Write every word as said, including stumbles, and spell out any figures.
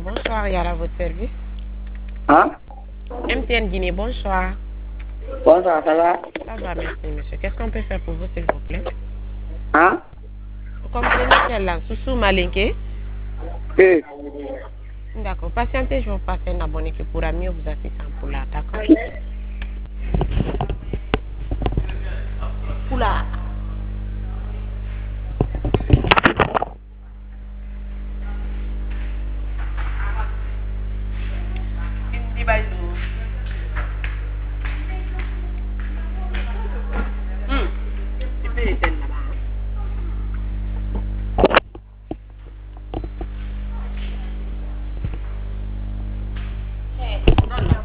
bonsoir, Yara, à votre service. Hein? M T N Guinée, bonsoir. Bonsoir, ça va? Ça va, merci, monsieur. Qu'est-ce qu'on peut faire pour vous, s'il vous plaît? Hein? Vous comprenez quelle langue? Soussou Malinké? Oui. D'accord. Patientez, je vais vous passer un abonné qui pourra mieux vous assister en poula. D'accord? Poula.